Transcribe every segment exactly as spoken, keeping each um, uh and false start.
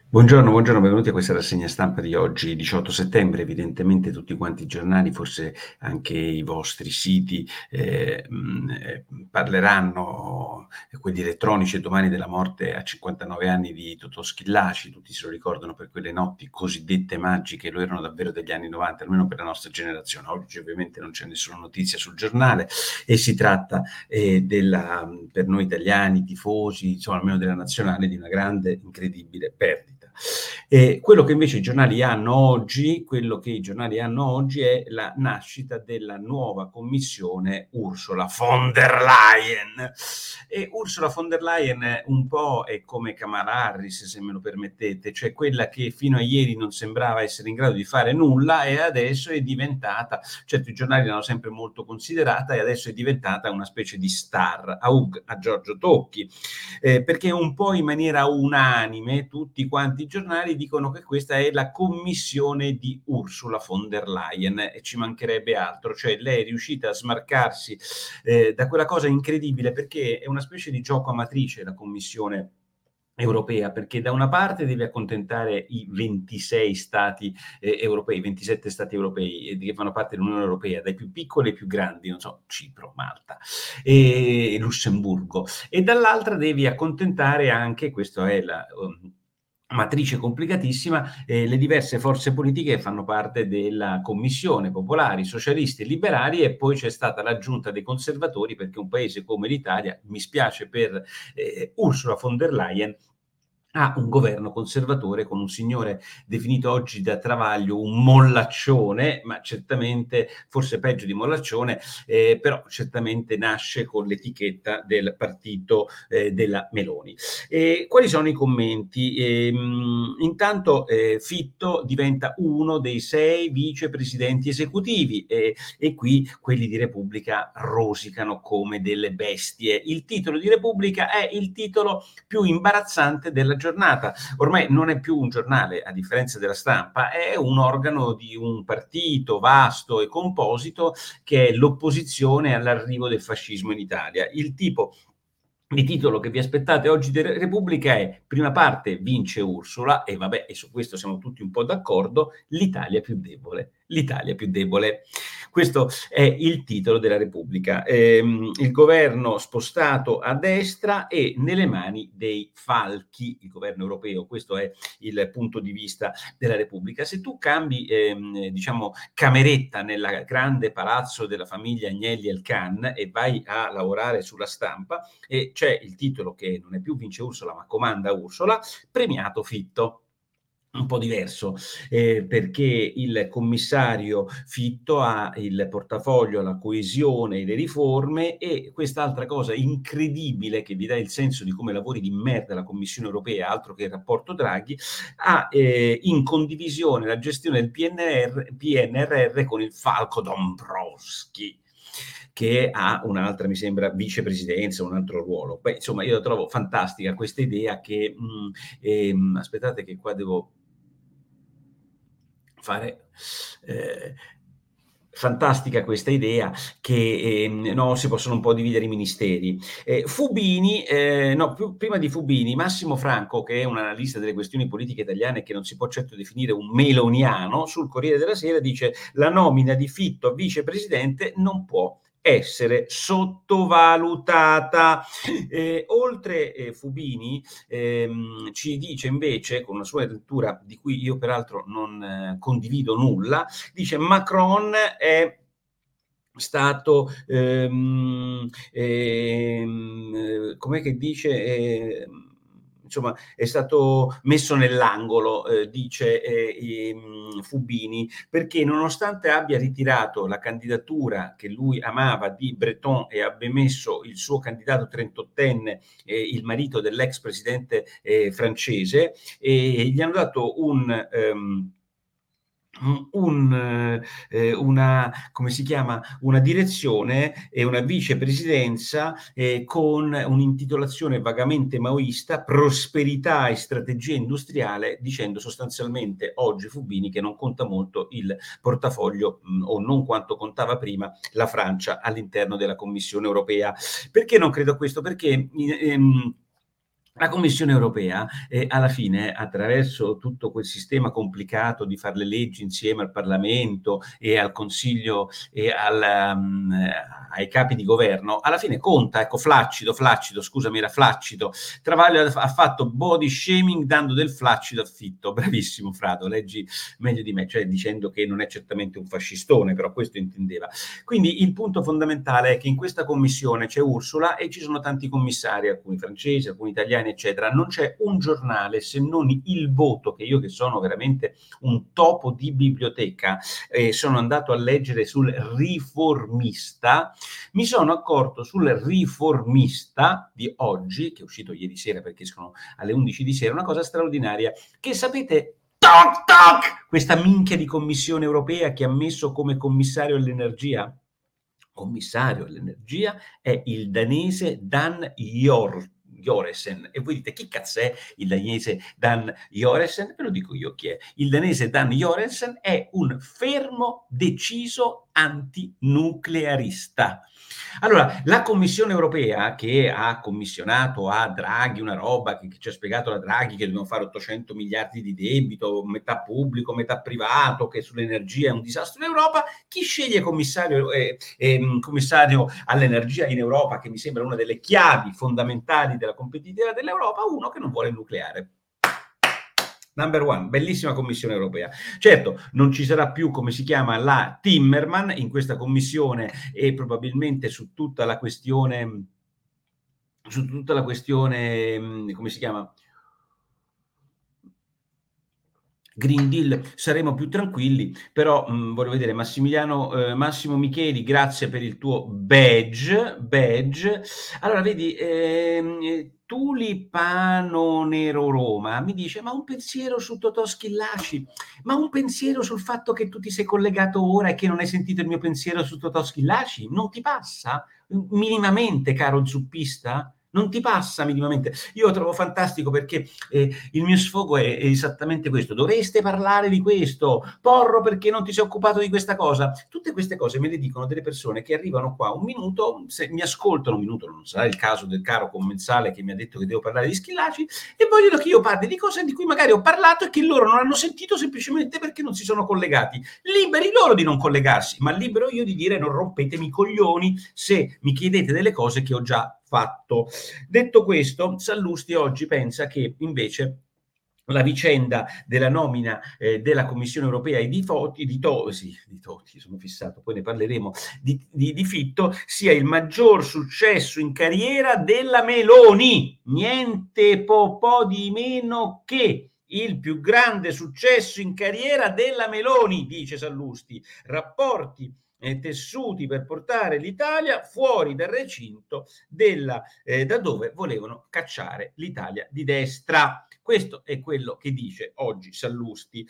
Buongiorno, buongiorno, benvenuti a questa rassegna stampa di oggi, diciotto settembre. Evidentemente tutti quanti i giornali, forse anche i vostri siti, eh, mh, eh, parleranno, eh, quelli elettronici, domani della morte a cinquantanove anni di Totò Schillaci. Tutti se lo ricordano per quelle notti cosiddette magiche, lo erano davvero degli anni novanta, almeno per la nostra generazione. Oggi ovviamente non c'è nessuna notizia sul giornale e si tratta eh, della, per noi italiani, tifosi, insomma almeno della nazionale, di una grande, incredibile perdita. E quello che invece i giornali hanno oggi, quello che i giornali hanno oggi è la nascita della nuova commissione Ursula von der Leyen. E Ursula von der Leyen un po' è come Kamala Harris, se me lo permettete, cioè quella che fino a ieri non sembrava essere in grado di fare nulla e adesso è diventata, certo i giornali l'hanno sempre molto considerata e adesso è diventata una specie di star, a, Ug, a Giorgio Tocchi, eh, perché un po' in maniera unanime tutti quanti i giornali dicono che questa è la commissione di Ursula von der Leyen e ci mancherebbe altro, cioè lei è riuscita a smarcarsi eh, da quella cosa incredibile, perché è una specie di gioco amatrice la commissione europea, perché da una parte deve accontentare i ventisei stati eh, europei, ventisette stati europei eh, che fanno parte dell'Unione Europea, dai più piccoli ai più grandi, non so, Cipro, Malta e Lussemburgo, e dall'altra devi accontentare anche, questa è la um, matrice complicatissima, eh, le diverse forze politiche che fanno parte della commissione, popolari, socialisti e liberali, e poi c'è stata l'aggiunta dei conservatori, perché un paese come l'Italia, mi spiace per eh, Ursula von der Leyen, ha un governo conservatore con un signore definito oggi da Travaglio un mollaccione, ma certamente, forse peggio di mollaccione, eh, però certamente nasce con l'etichetta del partito eh, della Meloni. E quali sono i commenti? Eh, mh, intanto eh, Fitto diventa uno dei sei vicepresidenti esecutivi e, e qui quelli di Repubblica rosicano come delle bestie. Il titolo di Repubblica è il titolo più imbarazzante della giornata. Ormai non è più un giornale, a differenza della Stampa, è un organo di un partito vasto e composito che è l'opposizione all'arrivo del fascismo in Italia. Il tipo di titolo che vi aspettate oggi di Repubblica è: prima parte vince Ursula, e vabbè, e su questo siamo tutti un po' d'accordo, l'Italia più debole. L'Italia più debole. Questo è il titolo della Repubblica. Ehm, il governo spostato a destra e nelle mani dei falchi, il governo europeo, questo è il punto di vista della Repubblica. Se tu cambi, ehm, diciamo, cameretta nel grande palazzo della famiglia Agnelli Elkann e vai a lavorare sulla Stampa, e c'è il titolo che non è più vince Ursula ma comanda Ursula, premiato Fitto. Un po' diverso, eh, perché il commissario Fitto ha il portafoglio, la coesione e le riforme, e quest'altra cosa incredibile che vi dà il senso di come lavori di merda la Commissione Europea, altro che il rapporto Draghi, ha eh, in condivisione la gestione del P N R, P N R R con il falco Dombrovskis, che ha un'altra, mi sembra, vicepresidenza, un altro ruolo. Beh, insomma, io la trovo fantastica questa idea che, mh, ehm, aspettate che qua devo fare... Eh, fantastica questa idea che eh, no, si possono un po' dividere i ministeri. Eh, Fubini, eh, no, più, prima di Fubini, Massimo Franco, che è un analista delle questioni politiche italiane che non si può certo definire un meloniano, sul Corriere della Sera dice: la nomina di Fitto a vicepresidente non può essere sottovalutata. Eh, oltre eh, Fubini ehm, ci dice invece, con una sua lettura di cui io peraltro non eh, condivido nulla, dice: Macron è stato ehm, ehm, com'è che dice eh, insomma è stato messo nell'angolo, eh, dice eh, ehm, Fubini, perché nonostante abbia ritirato la candidatura che lui amava di Breton e abbia messo il suo candidato trentottenne, eh, il marito dell'ex presidente eh, francese, e gli hanno dato un um, un, eh, una, come si chiama, una direzione e una vicepresidenza eh, con un'intitolazione vagamente maoista, prosperità e strategia industriale, dicendo sostanzialmente oggi Fubini che non conta molto il portafoglio mh, o non quanto contava prima la Francia all'interno della Commissione Europea. Perché non credo a questo? Perché ehm, La Commissione europea, ehm, alla fine, attraverso tutto quel sistema complicato di far le leggi insieme al Parlamento e al Consiglio e al mhmm, ai capi di governo, alla fine conta, ecco, flaccido, flaccido, scusami, era flaccido. Travaglio ha f ha fatto body shaming dando del flaccido a Fitto. Bravissimo Frado, leggi meglio di me, cioè dicendo che non è certamente un fascistone, però questo intendeva. Quindi il punto fondamentale è che in questa commissione c'è Ursula e ci sono tanti commissari, alcuni francesi, alcuni italiani, eccetera. Non c'è un giornale, se non Il Voto, che io che sono veramente un topo di biblioteca, eh, sono andato a leggere sul Riformista, mi sono accorto sul Riformista di oggi, che è uscito ieri sera perché escono alle undici di sera, una cosa straordinaria, che sapete, toc toc, questa minchia di Commissione europea che ha messo come commissario all'energia, commissario all'energia è il danese Dan Jor Joresen. E voi dite: chi cazzo è il danese Dan Joresen? Ve lo dico io chi è. Il danese Dan Joresen è un fermo, deciso antinuclearista. Allora, la Commissione europea, che ha commissionato a Draghi una roba che, che ci ha spiegato la Draghi che dobbiamo fare ottocento miliardi di debito, metà pubblico, metà privato, che sull'energia è un disastro in Europa, chi sceglie commissario, eh, eh, commissario all'energia in Europa, che mi sembra una delle chiavi fondamentali della competitività dell'Europa? Uno che non vuole il nucleare. Number one, bellissima Commissione europea. Certo, non ci sarà più, come si chiama, la Timmerman in questa commissione e probabilmente su tutta la questione, su tutta la questione, come si chiama? Green Deal saremo più tranquilli, però mh, voglio vedere Massimiliano, eh, Massimo Micheli, grazie per il tuo badge, badge. Allora, vedi, ehm, Tulipano Nero Roma mi dice: ma un pensiero su Totò Schillaci, ma un pensiero sul fatto che tu ti sei collegato ora e che non hai sentito il mio pensiero su Totò Schillaci? Non ti passa minimamente, caro zuppista? Non ti passa minimamente? Io lo trovo fantastico perché eh, il mio sfogo è, è esattamente questo. Dovreste parlare di questo. Porro, perché non ti sei occupato di questa cosa? Tutte queste cose me le dicono delle persone che arrivano qua un minuto, se mi ascoltano un minuto, non sarà il caso del caro commensale che mi ha detto che devo parlare di Schillaci, e vogliono che io parli di cose di cui magari ho parlato e che loro non hanno sentito semplicemente perché non si sono collegati. Liberi loro di non collegarsi, ma libero io di dire: non rompetemi i coglioni se mi chiedete delle cose che ho già fatto. Detto questo, Sallusti oggi pensa che invece la vicenda della nomina eh, della Commissione europea e di Toti, di, to, sì, di Toti, sono fissato, poi ne parleremo, di, di, di Fitto, sia il maggior successo in carriera della Meloni. Niente po', po' di meno che il più grande successo in carriera della Meloni, dice Sallusti. Rapporti eh, tessuti per portare l'Italia fuori dal recinto della, eh, da dove volevano cacciare l'Italia di destra. Questo è quello che dice oggi Sallusti.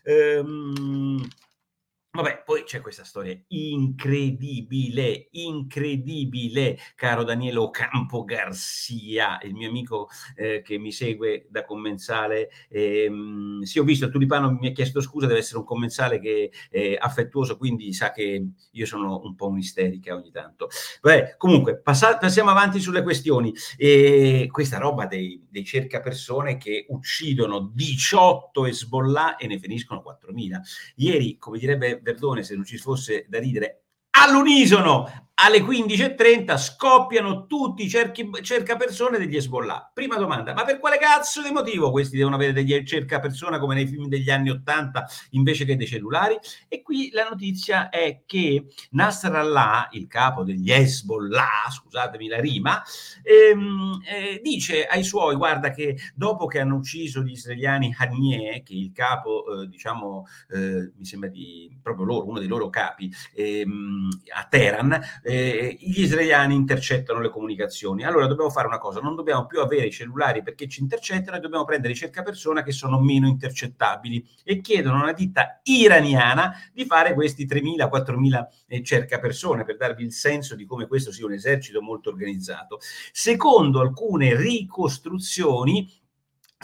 Ehm, Vabbè, poi c'è questa storia incredibile, incredibile, caro Daniele Ocampo Garcia, il mio amico eh, che mi segue da commensale. Ehm, sì, ho visto, Tulipano mi ha chiesto scusa, deve essere un commensale che è affettuoso, quindi sa che io sono un po' un'isterica ogni tanto. Vabbè, comunque, passa, passiamo avanti sulle questioni. E questa roba dei, dei cercapersone che uccidono diciotto Hezbollah e ne finiscono quattromila. Ieri, come direbbe Verdone, se non ci fosse da ridere, all'unisono alle quindici e trenta scoppiano tutti i cerchi, cercapersone degli Hezbollah. Prima domanda: ma per quale cazzo di motivo questi devono avere degli cercapersona come nei film degli anni ottanta invece che dei cellulari? E qui la notizia è che Nasrallah, il capo degli Hezbollah, scusatemi la rima, ehm, eh, dice ai suoi: guarda che dopo che hanno ucciso gli israeliani Haniyeh, che è il capo, eh, diciamo, eh, mi sembra di proprio loro, uno dei loro capi, ehm, a Teheran, eh, gli israeliani intercettano le comunicazioni. Allora dobbiamo fare una cosa: non dobbiamo più avere i cellulari perché ci intercettano, e dobbiamo prendere i cercapersona che sono meno intercettabili, e chiedono a una ditta iraniana di fare questi tremila quattromila eh, cercapersone, per darvi il senso di come questo sia un esercito molto organizzato. Secondo alcune ricostruzioni,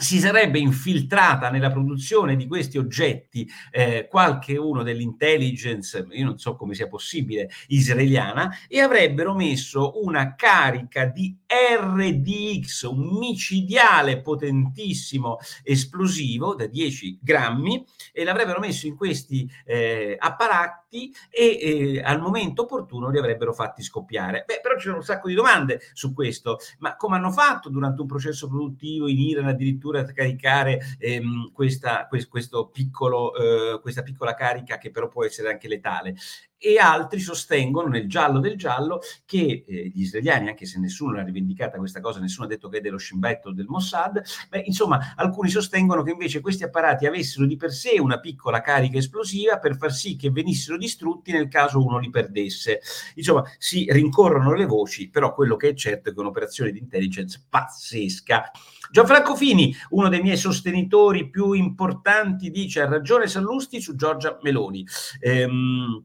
si sarebbe infiltrata nella produzione di questi oggetti eh, qualche uno dell'intelligence, io non so come sia possibile, israeliana, e avrebbero messo una carica di R D X, un micidiale potentissimo esplosivo da dieci grammi, e l'avrebbero messo in questi eh, apparati e eh, al momento opportuno li avrebbero fatti scoppiare. Beh, però c'erano un sacco di domande su questo, ma come hanno fatto durante un processo produttivo in Iran addirittura a caricare ehm, questa, quest, questo piccolo, eh, questa piccola carica che però può essere anche letale? E altri sostengono nel giallo del giallo che eh, gli israeliani, anche se nessuno l'ha rivendicata questa cosa, nessuno ha detto che è dello Shin Bet o del Mossad, beh, insomma, alcuni sostengono che invece questi apparati avessero di per sé una piccola carica esplosiva per far sì che venissero distrutti nel caso uno li perdesse. Insomma, si rincorrono le voci, però quello che è certo è che è un'operazione di intelligence pazzesca. Gianfranco Fini, uno dei miei sostenitori più importanti, dice: ha ragione Sallusti su Giorgia Meloni. Ehm,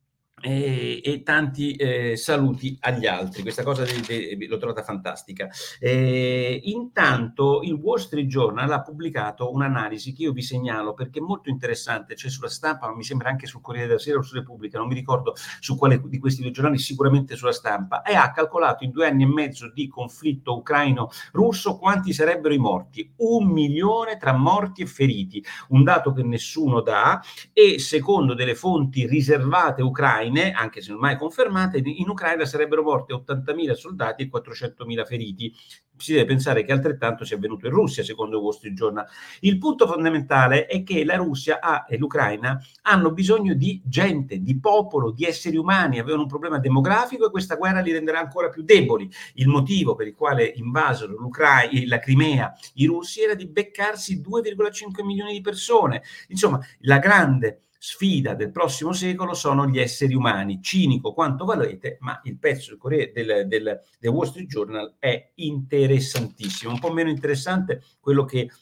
E, e tanti eh, saluti agli altri. Questa cosa de, de, l'ho trovata fantastica. Eh, intanto il Wall Street Journal ha pubblicato un'analisi che io vi segnalo perché è molto interessante, c'è sulla Stampa, ma mi sembra anche sul Corriere della Sera o su Repubblica, non mi ricordo su quale di questi due giornali, sicuramente sulla Stampa, e ha calcolato in due anni e mezzo di conflitto ucraino-russo quanti sarebbero i morti. Un milione tra morti e feriti, un dato che nessuno dà, e secondo delle fonti riservate ucraine, anche se non mai confermate, in Ucraina sarebbero morti ottantamila soldati e quattrocentomila feriti. Si deve pensare che altrettanto sia avvenuto in Russia, secondo il Wall Street Journal. Il punto fondamentale è che la Russia ha, e l'Ucraina hanno bisogno di gente, di popolo, di esseri umani, avevano un problema demografico e questa guerra li renderà ancora più deboli. Il motivo per il quale invasero l'Ucraina, la Crimea, i russi, era di beccarsi due virgola cinque milioni di persone. Insomma, la grande sfida del prossimo secolo sono gli esseri umani, cinico quanto volete, ma il pezzo del, del, del, del Wall Street Journal è interessantissimo. Un po' meno interessante quello che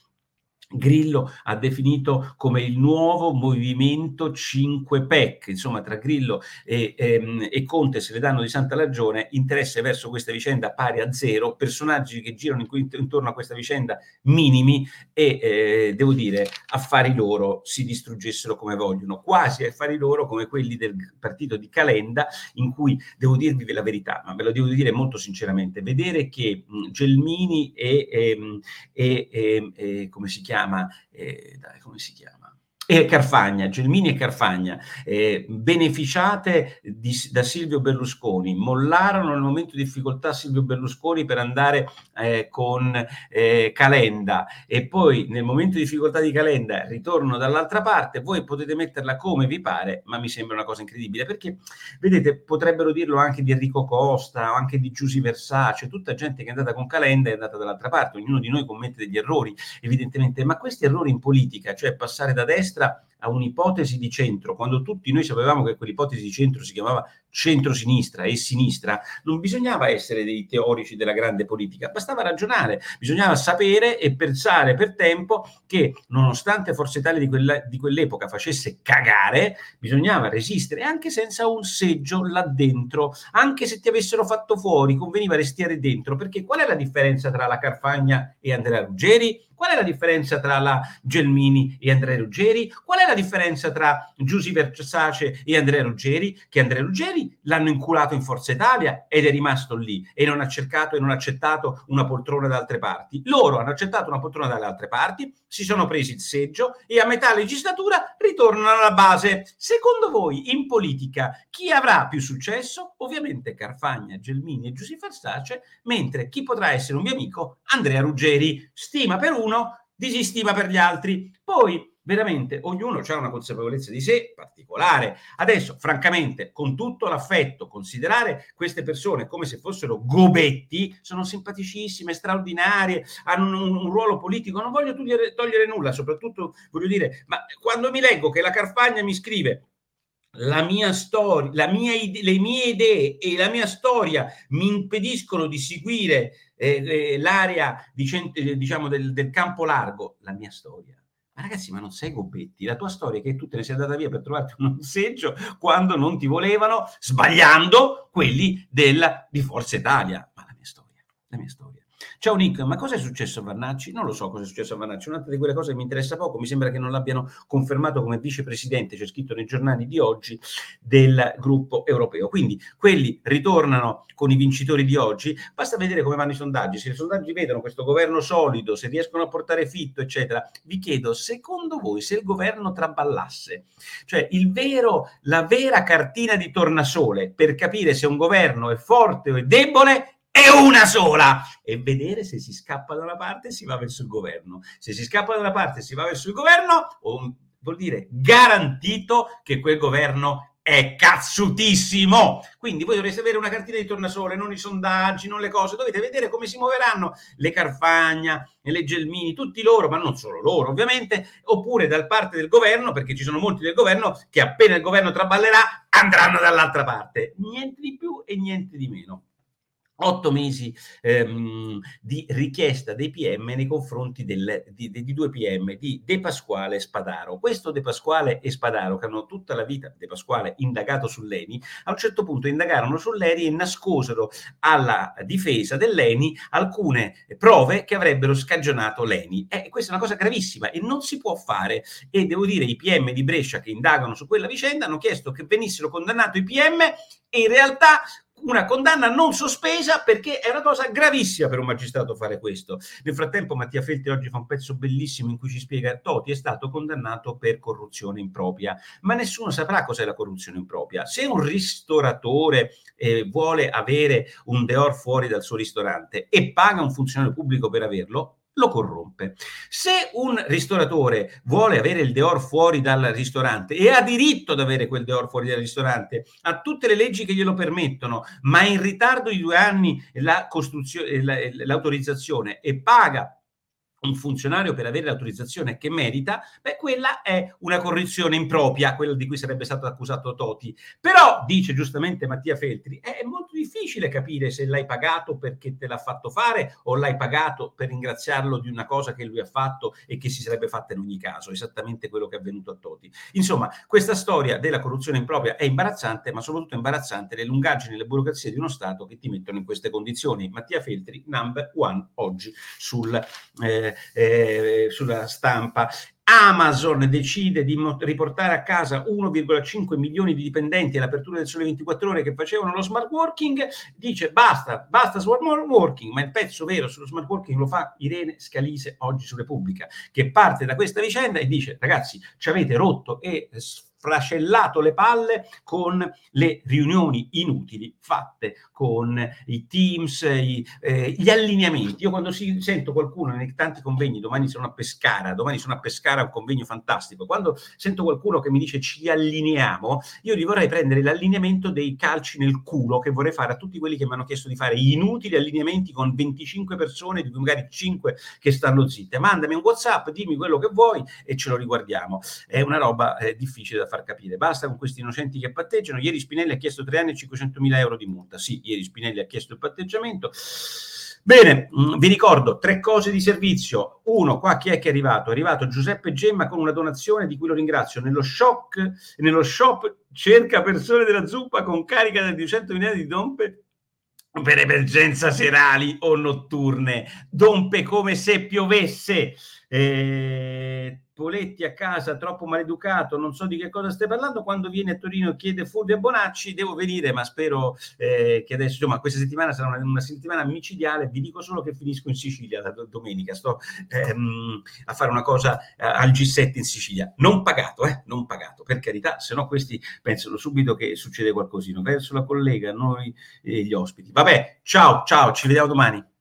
Grillo ha definito come il nuovo movimento cinque P E C, insomma tra Grillo e, ehm, e Conte se le danno di santa ragione, interesse verso questa vicenda pari a zero, personaggi che girano in, intorno a questa vicenda minimi e eh, devo dire affari loro si distruggessero come vogliono, quasi affari loro come quelli del partito di Calenda, in cui devo dirvi la verità, ma ve lo devo dire molto sinceramente, vedere che mh, Gelmini e, e, e, e, e come si chiama Eh, dai, come si chiama? E Carfagna, Gelmini e Carfagna, eh, beneficiate di, da Silvio Berlusconi, mollarono nel momento di difficoltà Silvio Berlusconi per andare eh, con eh, Calenda, e poi nel momento di difficoltà di Calenda ritornano dall'altra parte. Voi potete metterla come vi pare, ma mi sembra una cosa incredibile, perché vedete, potrebbero dirlo anche di Enrico Costa o anche di Giusy Versace, tutta gente che è andata con Calenda è andata dall'altra parte. Ognuno di noi commette degli errori evidentemente, ma questi errori in politica, cioè passare da destra a un'ipotesi di centro, quando tutti noi sapevamo che quell'ipotesi di centro si chiamava centro-sinistra e sinistra, non bisognava essere dei teorici della grande politica, bastava ragionare, bisognava sapere e pensare per tempo che nonostante Forza Italia di, quella, di quell'epoca facesse cagare, bisognava resistere anche senza un seggio là dentro, anche se ti avessero fatto fuori, conveniva restare dentro, perché qual è la differenza tra la Carfagna e Andrea Ruggeri? Qual è la differenza tra la Gelmini e Andrea Ruggeri? Qual è la differenza tra Giusy Versace e Andrea Ruggeri? Che Andrea Ruggeri l'hanno inculato in Forza Italia ed è rimasto lì e non ha cercato e non ha accettato una poltrona da altre parti. Loro hanno accettato una poltrona dalle altre parti, si sono presi il seggio e a metà legislatura ritornano alla base. Secondo voi in politica chi avrà più successo? Ovviamente Carfagna, Gelmini e Giusy Versace, mentre chi potrà essere un mio amico? Andrea Ruggeri. Stima per uno, disistima per gli altri. Poi veramente ognuno ha una consapevolezza di sé particolare. Adesso, francamente, con tutto l'affetto, considerare queste persone come se fossero gobetti, sono simpaticissime, straordinarie, hanno un, un ruolo politico, non voglio togliere, togliere nulla, soprattutto voglio dire, ma quando mi leggo che la Carfagna mi scrive la mia storia, la mia ide- le mie idee e la mia storia mi impediscono di seguire eh, eh, l'area di cent- diciamo del, del campo largo, la mia storia. Ma ragazzi, ma non sei Gobetti, la tua storia è che tu te ne sei andata via per trovarti un seggio quando non ti volevano, sbagliando quelli della, di Forza Italia. Ma la mia storia, la mia storia. Ciao Nick, ma cosa è successo a Vannacci? Non lo so cosa è successo a Vannacci, un'altra di quelle cose che mi interessa poco, mi sembra che non l'abbiano confermato come vicepresidente, c'è scritto nei giornali di oggi, del gruppo europeo. Quindi quelli ritornano con i vincitori di oggi, basta vedere come vanno i sondaggi, se i sondaggi vedono questo governo solido, se riescono a portare Fitto, eccetera. Vi chiedo, secondo voi, se il governo traballasse, cioè il vero, la vera cartina di tornasole per capire se un governo è forte o è debole, è una sola, e vedere se si scappa da una parte e si va verso il governo. Se si scappa da una parte e si va verso il governo, vuol dire garantito che quel governo è cazzutissimo. Quindi voi dovreste avere una cartina di tornasole, non i sondaggi, non le cose, dovete vedere come si muoveranno le Carfagna, le Gelmini, tutti loro, ma non solo loro ovviamente, oppure dal parte del governo, perché ci sono molti del governo che appena il governo traballerà andranno dall'altra parte. Niente di più e niente di meno. Otto mesi ehm, di richiesta dei P M nei confronti del, di, di, di due P M, di De Pasquale e Spadaro. Questo De Pasquale e Spadaro, che hanno tutta la vita, De Pasquale indagato sull'E N I, a un certo punto indagarono sull'E N I e nascosero alla difesa dell'E N I alcune prove che avrebbero scagionato l'E N I. E questa è una cosa gravissima e non si può fare. E devo dire, i P M di Brescia che indagano su quella vicenda hanno chiesto che venissero condannati i P M e in realtà una condanna non sospesa, perché è una cosa gravissima per un magistrato fare questo. Nel frattempo Mattia Feltri oggi fa un pezzo bellissimo in cui ci spiega Toti è stato condannato per corruzione impropria, ma nessuno saprà cos'è la corruzione impropria. Se un ristoratore eh, vuole avere un dehors fuori dal suo ristorante e paga un funzionario pubblico per averlo, lo corrompe. Se un ristoratore vuole avere il dehors fuori dal ristorante e ha diritto ad avere quel dehors fuori dal ristorante, ha tutte le leggi che glielo permettono, ma in ritardo di due anni la costruzione, la, l'autorizzazione e paga un funzionario per avere l'autorizzazione che merita, beh, quella è una corruzione impropria, quella di cui sarebbe stato accusato Toti. Però, dice giustamente Mattia Feltri, è molto difficile capire se l'hai pagato perché te l'ha fatto fare o l'hai pagato per ringraziarlo di una cosa che lui ha fatto e che si sarebbe fatta in ogni caso, esattamente quello che è avvenuto a Toti. Insomma, questa storia della corruzione impropria è imbarazzante, ma soprattutto imbarazzante le lungaggini e le burocrazie di uno Stato che ti mettono in queste condizioni. Mattia Feltri, number one, oggi sul... Eh, Eh, sulla stampa. Amazon decide di mo- riportare a casa uno virgola cinque milioni di dipendenti all'apertura del Sole ventiquattro Ore che facevano lo smart working, dice basta, basta smart working, ma il pezzo vero sullo smart working lo fa Irene Scalise oggi su Repubblica, che parte da questa vicenda e dice ragazzi, ci avete rotto e sfracellato le palle con le riunioni inutili fatte con i Teams, i, eh, gli allineamenti. Io quando si, sento qualcuno nei tanti convegni, domani sono a Pescara, domani sono a Pescara, un convegno fantastico, quando sento qualcuno che mi dice ci allineiamo, io gli vorrei prendere l'allineamento dei calci nel culo che vorrei fare a tutti quelli che mi hanno chiesto di fare inutili allineamenti con venticinque persone, di cui magari cinque che stanno zitte. Mandami un WhatsApp, dimmi quello che vuoi e ce lo riguardiamo. È una roba eh, difficile da far capire. Basta con questi innocenti che patteggiano. Ieri Spinelli ha chiesto tre anni e cinquecentomila euro di multa. Sì, ieri Spinelli ha chiesto il patteggiamento. Bene, mh, vi ricordo tre cose di servizio. Uno, qua chi è che è arrivato? È arrivato Giuseppe Gemma con una donazione di cui lo ringrazio. Nello shock, nello shop cerca persone della zuppa con carica da duecentomila di dompe per emergenza serali o notturne. Dompe come se piovesse. Eh, Poletti a casa troppo maleducato, non so di che cosa stai parlando. Quando viene a Torino chiede Fulvio Bonacci, devo venire, ma spero eh, che adesso, insomma, questa settimana sarà una, una settimana micidiale. Vi dico solo che finisco in Sicilia la domenica, sto ehm, a fare una cosa eh, al G sette in Sicilia, non pagato, eh, non pagato, per carità, se no questi pensano subito che succede qualcosina verso la collega, noi e gli ospiti. Vabbè, ciao, ciao, ci vediamo domani.